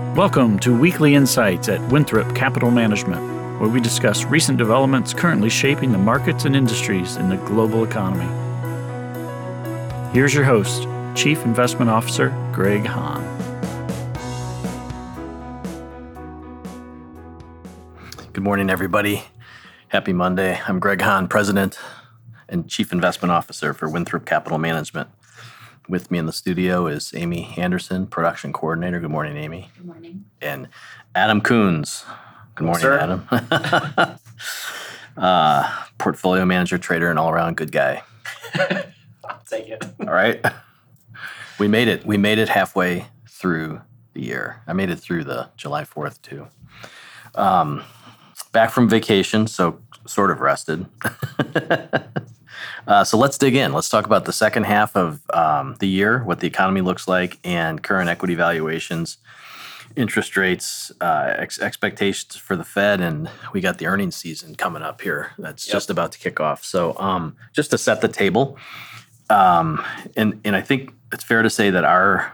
Welcome to Weekly Insights at Winthrop Capital Management, where we discuss recent developments currently shaping the markets and industries in the global economy. Here's your host, Chief Investment Officer Greg Hahn. Good morning, everybody. Happy Monday. I'm Greg Hahn, President and Chief Investment Officer for Winthrop Capital Management. With me in the studio is Amy Anderson, Production Coordinator. Good morning, Amy. Good morning. And Adam Coons. Good morning, sir. Adam. Portfolio manager, trader, and all-around good guy. I'll take it. All right. We made it. We made it halfway through the year. I made it through the July 4th, too. Back from vacation, so sort of rested. So let's dig in. Let's talk about the second half of the year, what the economy looks like, and current equity valuations, interest rates, expectations for the Fed, and we got the earnings season coming up here. That's just about to kick off. So just to set the table, and I think it's fair to say that our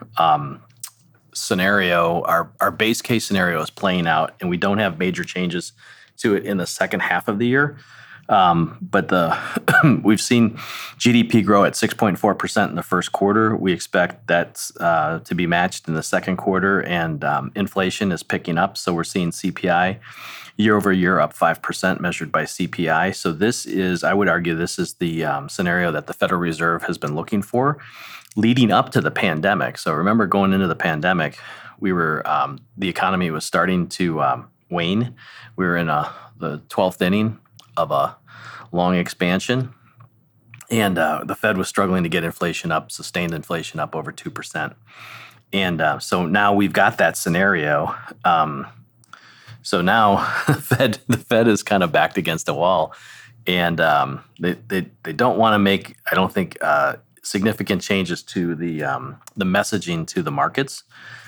scenario, our base case scenario is playing out, and we don't have major changes to it in the second half of the year. But we've seen GDP grow at 6.4% in the first quarter. We expect that to be matched in the second quarter, and inflation is picking up. So we're seeing CPI year over year up 5% measured by CPI. So this is, I would argue, this is the scenario that the Federal Reserve has been looking for leading up to the pandemic. So remember, going into the pandemic, we were the economy was starting to wane. We were in the 12th inning of a long expansion, and the Fed was struggling to get inflation up, sustained inflation up over 2%. And so now we've got that scenario. So now the Fed is kind of backed against a wall, and they don't want to make, I don't think, significant changes to the messaging to the markets.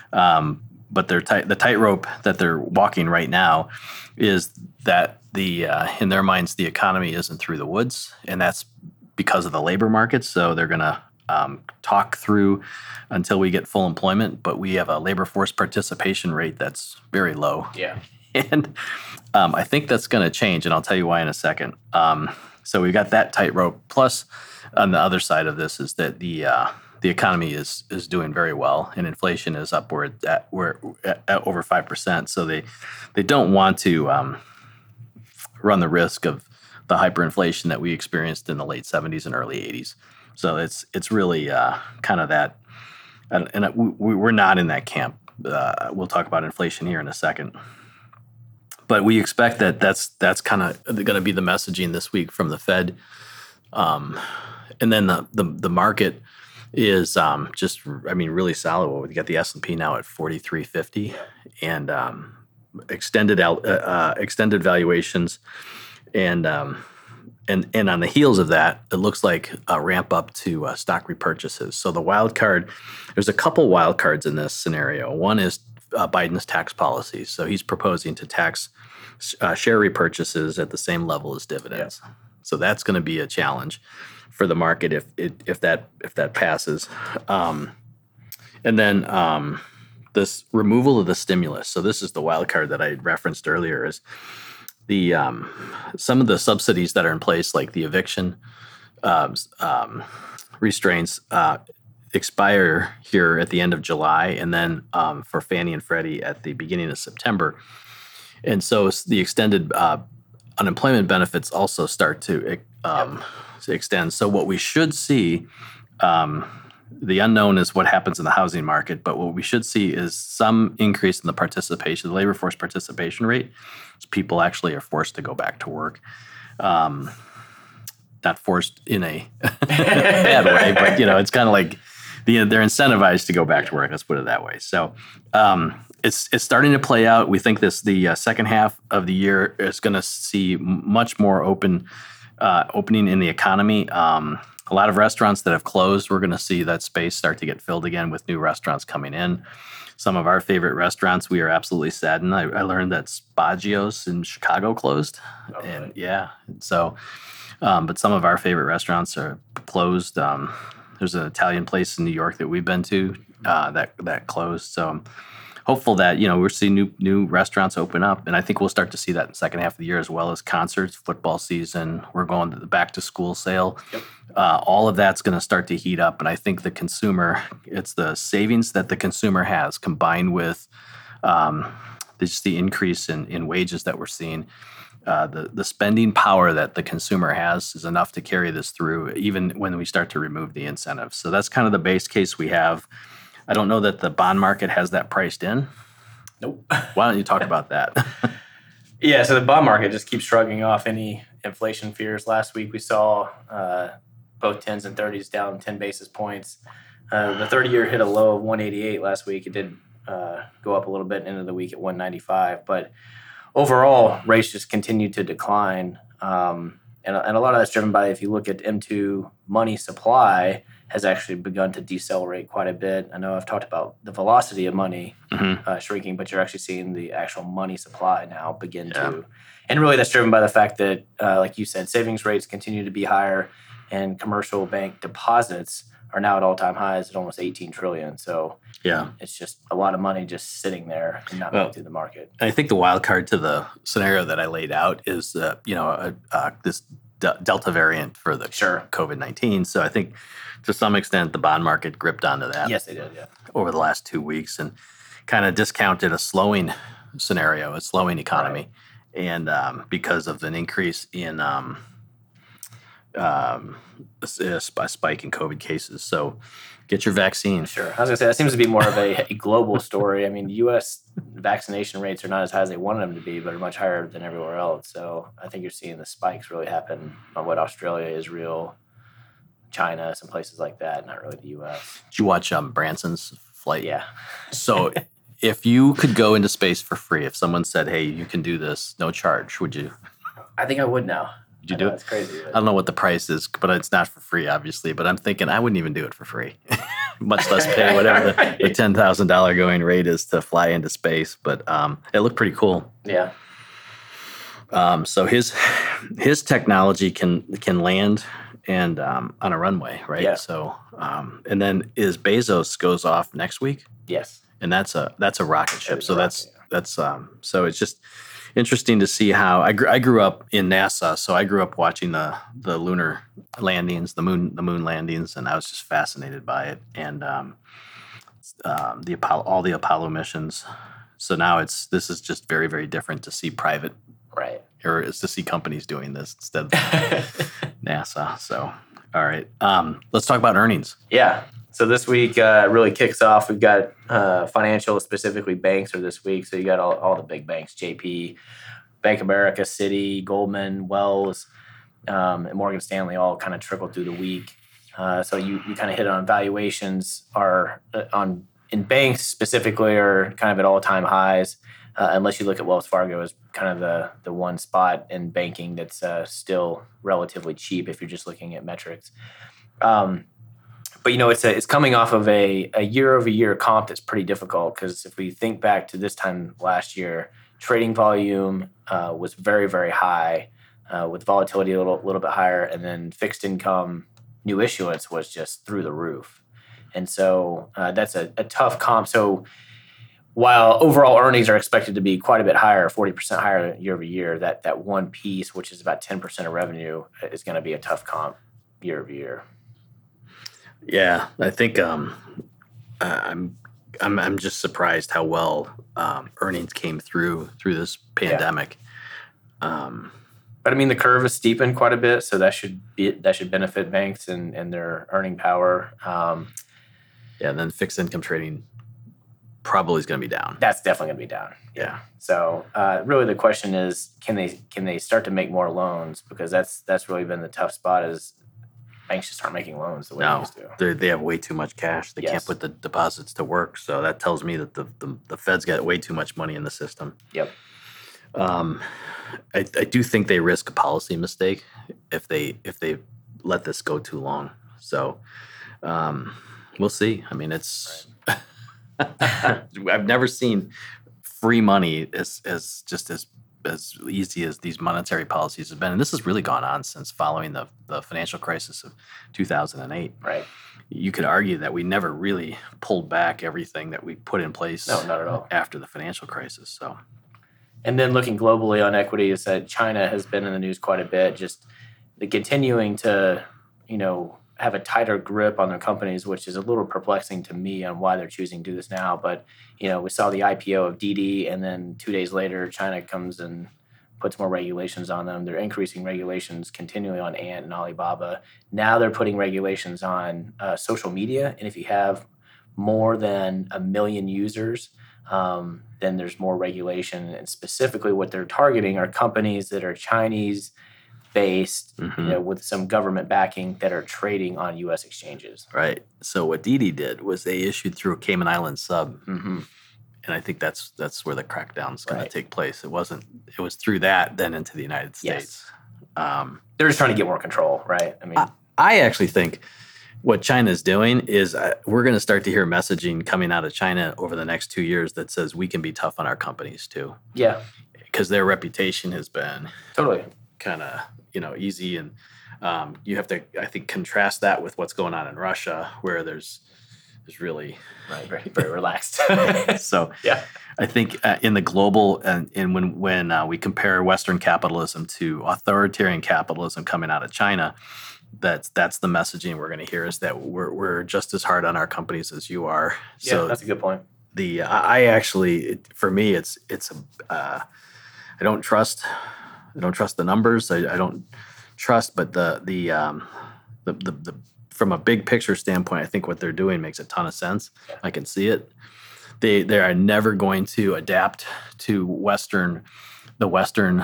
But the tightrope that they're walking right now is that in their minds, the economy isn't through the woods, and that's because of the labor market. So they're going to talk through until we get full employment, but we have a labor force participation rate that's very low. Yeah. And I think that's going to change, and I'll tell you why in a second. So we've got that tightrope. Plus, on the other side of this is that the economy is doing very well, and inflation is upward at over 5%. So they don't want to run the risk of the hyperinflation that we experienced in the late 70s and early 80s. So it's really kind of that, and we're not in that camp. We'll talk about inflation here in a second. But we expect that that's kind of going to be the messaging this week from the Fed, and then the market is just, I mean, really solid. Well, we got the S&P now at 4350, and extended valuations, and on the heels of that, it looks like a ramp up to stock repurchases. So the wild card, there's a couple wild cards in this scenario. One is Biden's tax policy. So he's proposing to tax share repurchases at the same level as dividends. Yeah. So that's going to be a challenge for the market if that passes, and then this removal of the stimulus. So this is the wild card that I referenced earlier. Is the some of the subsidies that are in place, like the eviction restraints, expire here at the end of July, and then for Fannie and Freddie at the beginning of September, and so the extended unemployment benefits also start to extend. So what we should see, the unknown is what happens in the housing market, but what we should see is some increase in the participation, the labor force participation rate, as people actually are forced to go back to work. Not forced in a bad way, but it's kind of like they're incentivized to go back to work. Let's put it that way. So it's starting to play out. We think the second half of the year is going to see much more opening in the economy. A lot of restaurants that have closed, we're going to see that space start to get filled again with new restaurants coming in. Some of our favorite restaurants, we are absolutely saddened. I learned that Spagio's in Chicago closed. Oh, and really? Yeah, so, but some of our favorite restaurants are closed. There's an Italian place in New York that we've been to that closed. So I'm hopeful that we're seeing new restaurants open up, and I think we'll start to see that in the second half of the year, as well as concerts, football season. We're going to the back to school sale. Yep. All of that's going to start to heat up, and I think it's the savings that the consumer has combined with just the increase in wages that we're seeing. The spending power that the consumer has is enough to carry this through, even when we start to remove the incentives. So that's kind of the base case we have. I don't know that the bond market has that priced in. Nope. Why don't you talk about that? Yeah, so the bond market just keeps shrugging off any inflation fears. Last week we saw both 10s and 30s down 10 basis points. The 30-year hit a low of 188 last week. It did go up a little bit into the week at 195, but overall rates just continue to decline. And a lot of that's driven by, if you look at M2 money supply, has actually begun to decelerate quite a bit. I know I've talked about the velocity of money shrinking, but you're actually seeing the actual money supply now begin to. And really that's driven by the fact that, like you said, savings rates continue to be higher, and commercial bank deposits are now at all-time highs at almost $18 trillion. So it's just a lot of money just sitting there and not going through the market. I think the wild card to the scenario that I laid out is, this Delta variant for the COVID-19. So I think to some extent the bond market gripped onto that. Yes, they did, over the last 2 weeks, and kind of discounted a slowing scenario, a slowing economy. Right. And because of an increase in a spike in COVID cases. So get your vaccine. Sure. I was going to say, that seems to be more of a global story. I mean, U.S. vaccination rates are not as high as they wanted them to be, but are much higher than everywhere else. So I think you're seeing the spikes really happen on what Australia, Israel, China, some places like that, not really the U.S. Did you watch Branson's flight? Yeah. So if you could go into space for free, if someone said, hey, you can do this, no charge, would you? I think I would now. Would you do it? That's crazy. I don't know what the price is, but it's not for free, obviously. But I'm thinking I wouldn't even do it for free, much less pay whatever the $10,000 going rate is to fly into space. But it looked pretty cool. Yeah. So his technology can land and on a runway, right? Yeah. So and then Bezos goes off next week. Yes. And that's a rocket ship. So that's so it's just interesting to see how I grew up in NASA, so I grew up watching the lunar landings, the moon landings, and I was just fascinated by it, and all the Apollo missions. So now this is just very, very different to see private, right? Or is to see companies doing this instead of NASA. So all right, let's talk about earnings. Yeah. So this week really kicks off. We've got financial, specifically banks, are this week. So you got all the big banks: JP, Bank of America, Citi, Goldman, Wells, and Morgan Stanley, all kind of trickled through the week. So you kind of hit on valuations are in banks specifically are kind of at all-time highs, unless you look at Wells Fargo as kind of the one spot in banking that's still relatively cheap if you're just looking at metrics. But it's coming off of a year-over-year comp that's pretty difficult, because if we think back to this time last year, trading volume was very, very high, with volatility a little bit higher, and then fixed income new issuance was just through the roof. And so that's a tough comp. So while overall earnings are expected to be quite a bit higher, 40% higher year over year, that one piece, which is about 10% of revenue, is going to be a tough comp year over year. Yeah, I think I'm just surprised how well earnings came through this pandemic. Yeah. But I mean, the curve is steepened quite a bit, so that should benefit banks and their earning power. And then fixed income trading probably is going to be down. That's definitely going to be down. Yeah. So really, the question is, can they start to make more loans? Because that's really been the tough spot, is banks just aren't making loans the way they used to. They have way too much cash. They can't put the deposits to work. So that tells me that the Fed's got way too much money in the system. Yep. I do think they risk a policy mistake if they let this go too long. So we'll see. I mean, it's I've never seen free money as easy as these monetary policies have been. And this has really gone on since following the financial crisis of 2008. Right. you could argue that we never really pulled back everything that we put in place No, not at all. after the financial crisis. So, And then looking globally on equities, that China has been in the news quite a bit, just the continuing to, have a tighter grip on their companies, which is a little perplexing to me on why they're choosing to do this now. But, we saw the IPO of Didi, and then 2 days later, China comes and puts more regulations on them. They're increasing regulations continually on Ant and Alibaba. Now they're putting regulations on social media. And if you have more than 1 million users, then there's more regulation. And specifically what they're targeting are companies that are Chinese based, with some government backing that are trading on U.S. exchanges. right. So what Didi did was they issued through a Cayman Island sub. Mm-hmm. And I think that's where the crackdown's going Right. to take place. It was through that, then into the United States. Yes. They're just trying to get more control, right? I mean, I actually think what China's doing is we're going to start to hear messaging coming out of China over the next 2 years that says we can be tough on our companies too. yeah, Because their reputation has been totally. kind of, easy. And you have to, I think, contrast that with what's going on in Russia, where there's really... Right, very, very relaxed. So yeah, I think in the global, and when we compare Western capitalism to authoritarian capitalism coming out of China, that's the messaging we're going to hear, is that we're just as hard on our companies as you are. yeah, So that's a good point. I actually, for me, I don't trust the numbers. I don't trust, but the from a big picture standpoint, I think what they're doing makes a ton of sense. Yeah. I can see it. They are never going to adapt to the Western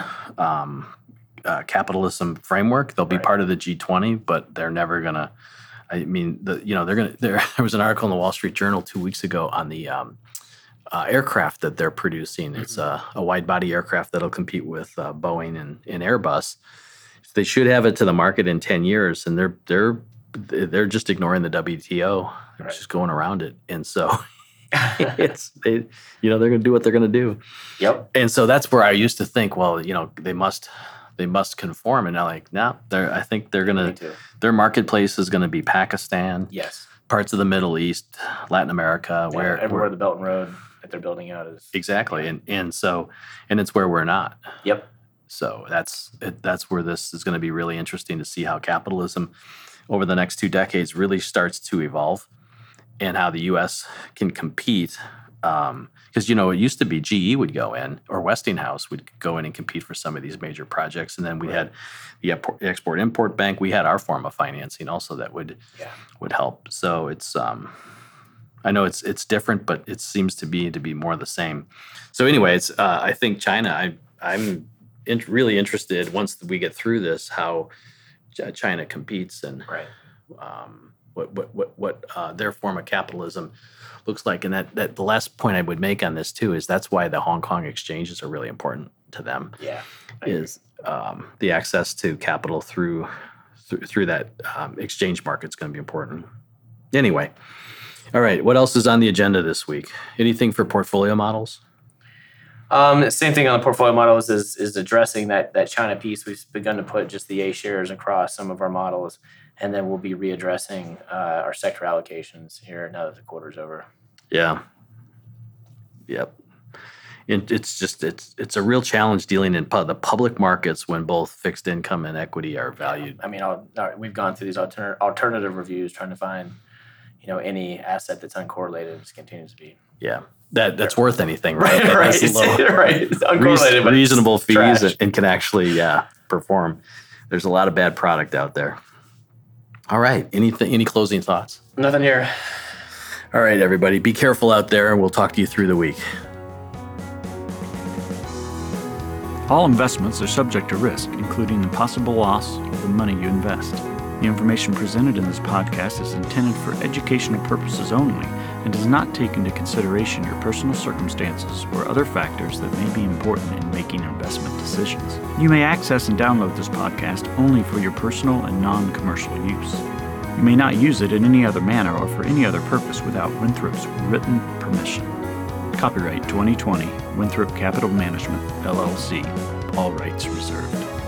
capitalism framework. They'll be Right. part of the G20, but they're never gonna. I mean, there was an article in the Wall Street Journal 2 weeks ago on the aircraft that they're producing. It's a wide body aircraft that'll compete with Boeing and Airbus. They should have it to the market in 10 years, and they're just ignoring the WTO. They're Right. just going around it, and so they're going to do what they're going to do. Yep. And so that's where I used to think, well, they must conform, and now no, I think they're going Me to. too. Their marketplace is going to be Pakistan, Yes. parts of the Middle East, Latin America, Everywhere where the Belt and Road that they're building out is. exactly, and so it's where we're not. Yep. So that's where this is going to be really interesting to see how capitalism over the next 2 decades really starts to evolve, and how the U.S. can compete. Because it used to be GE would go in, or Westinghouse would go in and compete for some of these major projects, and then we had the Export-Import Bank. We had our form of financing also that would help. So it's I know it's different, but it seems to be more the same. So anyway, I think China. I'm really interested once we get through this how China competes and Right. what their form of capitalism looks like. And that the last point I would make on this too is that's why the Hong Kong exchanges are really important to them. Yeah. Is the access to capital through that exchange market's going to be important. Anyway, all right. What else is on the agenda this week? Anything for portfolio models? Same thing on the portfolio models is addressing that China piece. We've begun to put just the A shares across some of our models, and then we'll be readdressing our sector allocations here now that the quarter's over. Yeah. Yep. It's a real challenge dealing in the public markets when both fixed income and equity are valued. I mean, we've gone through these alternative reviews trying to find, any asset that's uncorrelated. Just continues to be Yeah. That's worth anything, right? right. That's low, Right. It's uncorrelated, but it's reasonable fees trash. and can actually perform. There's a lot of bad product out there. All right. Any closing thoughts? Nothing here. All right, everybody. Be careful out there, and we'll talk to you through the week. All investments are subject to risk, including the possible loss of the money you invest. The information presented in this podcast is intended for educational purposes only and does not take into consideration your personal circumstances or other factors that may be important in making investment decisions. You may access and download this podcast only for your personal and non-commercial use. You may not use it in any other manner or for any other purpose without Winthrop's written permission. Copyright 2020, Winthrop Capital Management, LLC. All rights reserved.